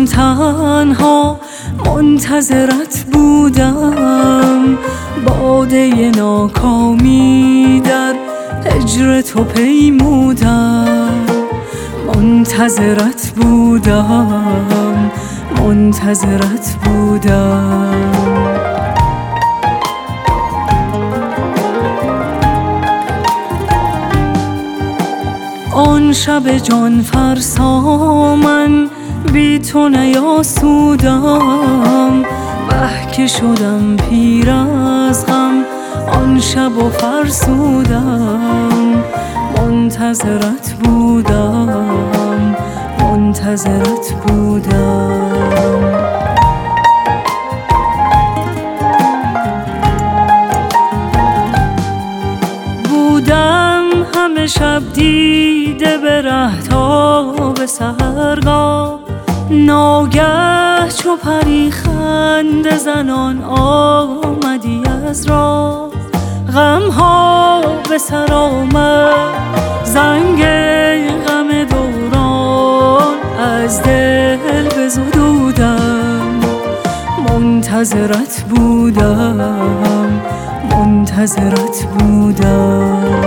تنها منتظرت بودم، باده ناکامی در هجر تو پیمودم. منتظرت بودم، منتظرت بودم. آن شب جان فرسا من بی تو نیاسودم، وه که شدم پیر از غم آن شب و فرسودم. منتظرت بودم، منتظرت بودم. بودم همه شب دیده به ره تا به سحرگاه، ناگه چو پری خنده زنان آمدی از راه. غمها به سر آمد زنگ غم دوران، از دل بزدودم. منتظرت بودم، منتظرت بودم.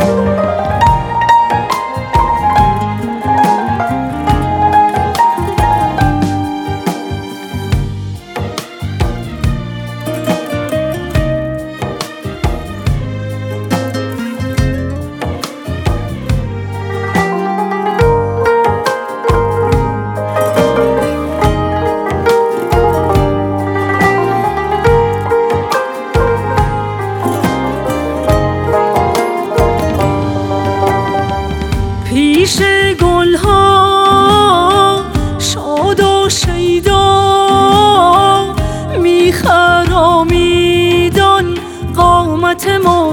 پیش گلها شاد و شیدا میخرامیدان قامت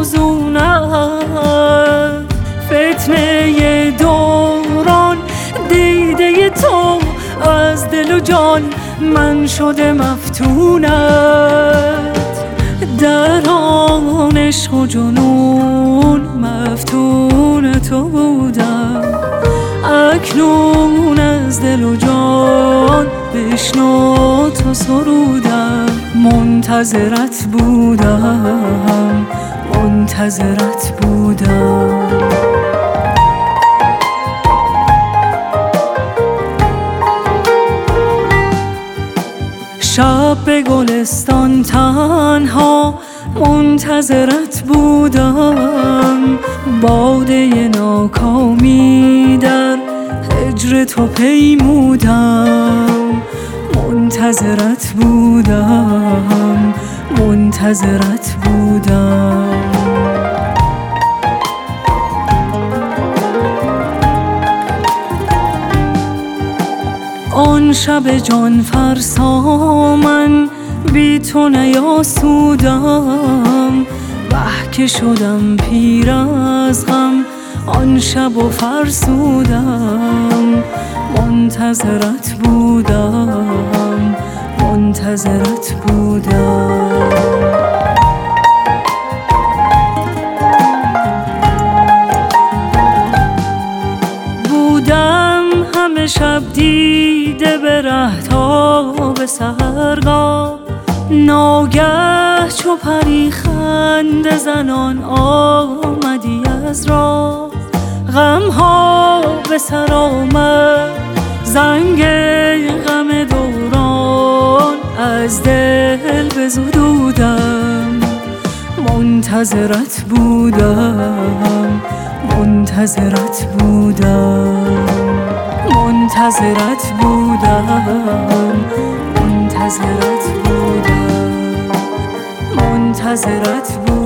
موزونت. فتنه دوران دیده تو از دل و جان من شده مفتونت. در آن عشق و جنون مفتون تو بودم، اکنون از دل و جان بشنو تو سرودم. منتظرت بودم، منتظرت بودم. شب به گلستان تنها منتظرت بودم، باده ناکامی در هجر تو پیمودم. منتظرت بودم، منتظرت بودم. آن شب جان فرسا من بی تو نیاسودم، وه که شدم پیر از غم آن شب و فرسودم. منتظرت بودم، منتظرت بودم. بودم همه شب دیده به ره تا به سحرگاه، ناگه چو پری خنده زنان آمدی از راه. غمها به سر آمد زنگ غم دوران، از دل بزدودم. منتظرت بودم، منتظرت بودم. منتظرت بودم، منتظرت بودم. منتظرت بودم.